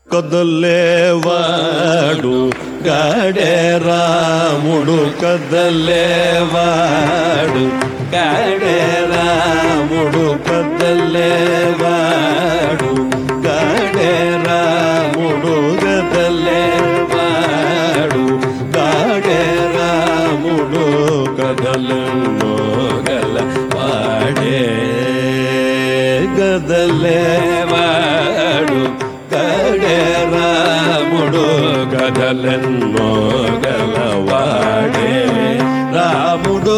కదలేవాడు గాడే రాముడు, కదలేవాడు గాడే రాముడు, కదలేవాడు గాడే రాముడు, కదలేవాడు గాడే రాముడు, కదలను గలవాడే గదలేవాడు గాడే రాముడు, గదలెన్నో గలవాడే రాముడు,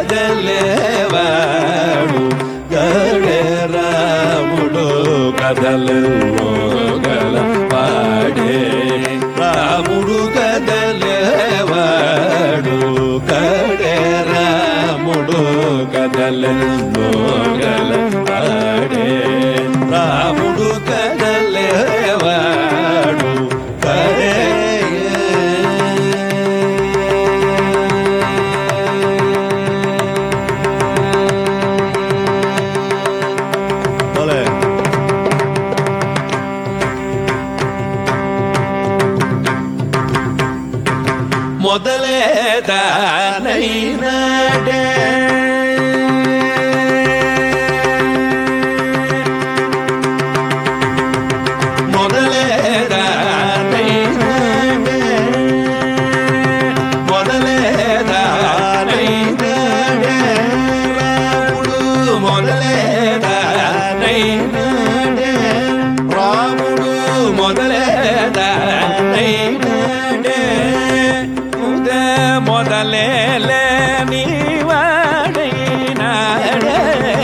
గదలేవాడు గాడే రాముడు, గదలెన్నో గలవాడే రాముడు, గదలేవాడు గాడే రాముడు, గదలెన్నో గలవాడే రాముడు, గదలేవాడు గాడే. మొదలే దానైనాడే మొదలే దానైనాడే మొదలే దానైనాడే రాముడు, మొదలే దానైనాడే రాముడు, మొదలే దానైనాడే మొదలేలే నీవాడైనాడే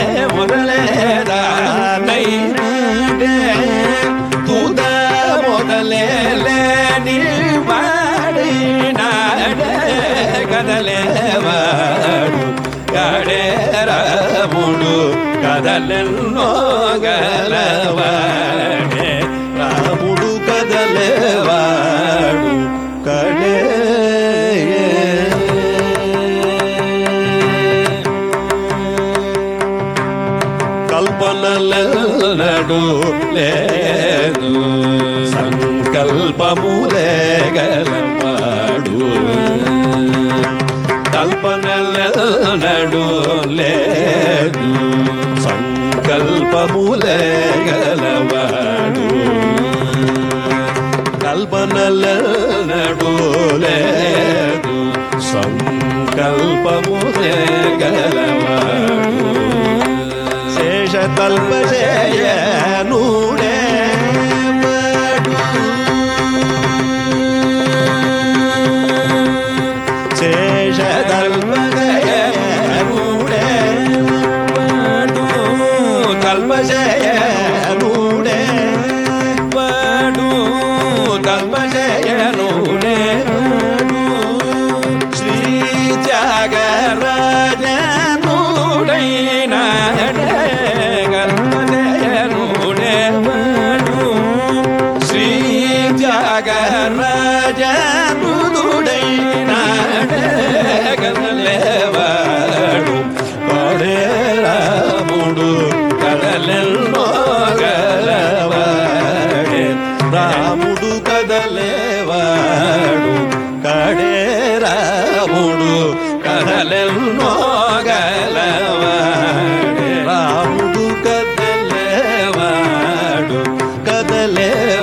మొదలేదానైనాడే తుద మొదలేలే నీవాడైనాడే కదలేవాడు గాడే రాముడు, కదలెన్నో గలవాడే రాముడు, కదలేవాడు కడే. కల్పనలనడు లేదు సంకల్పములే గలవాడు, కల్పనలనడు లేదు సంకల్పములే గలవాడు, కల్పనలనడు లేదు సంకల్పములే గలవాడు, శేషకల్పశయనుడే శేషకల్పశయనుడే కల్పశయనుడే వాడు, కల్పశయనుడే శ్రీ త్యాగరాజనుడైనాడే కల్పశయనుడే వాడు, శ్రీ త్యాగరాజనుడైనాడే కదలేవాడు గాడే రాముడు, కదలెన్నో గలవాడే రాముడు, కదలేవాడు గాడే రాముడు, కదలెన్నో గలవాడే రాముడు, కదలేవాడు కదలే